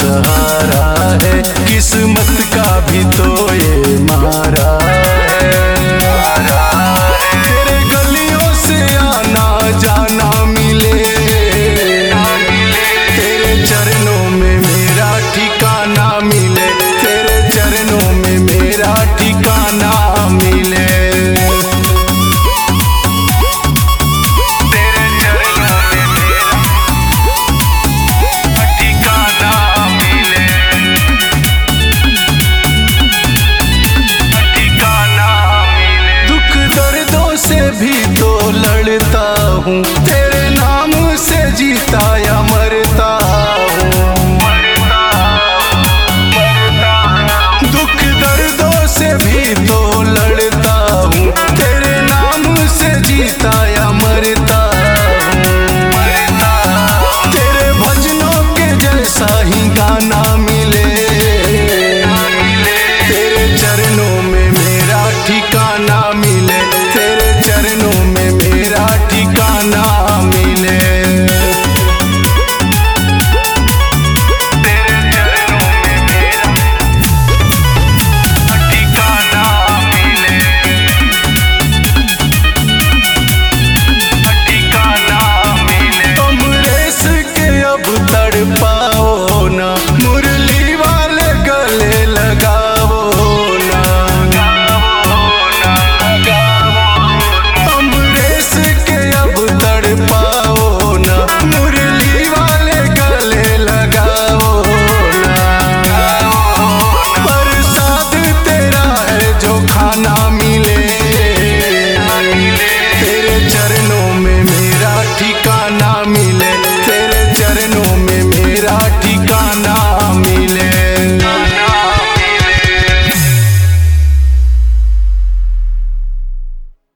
सहारा है, किस्मत का भी तो ये मारा है। तेरे गलियों से आना जाना मिले, तेरे चरणों में मेरा ठिकाना मिले, तेरे चरणों में मेरा ठिकाना मिले। भी तो लड़ता हूँ, तेरे नाम से जीता या मरता हूँ। दुख दर्दों से भी तो लड़ता हूँ, तेरे नाम से जीता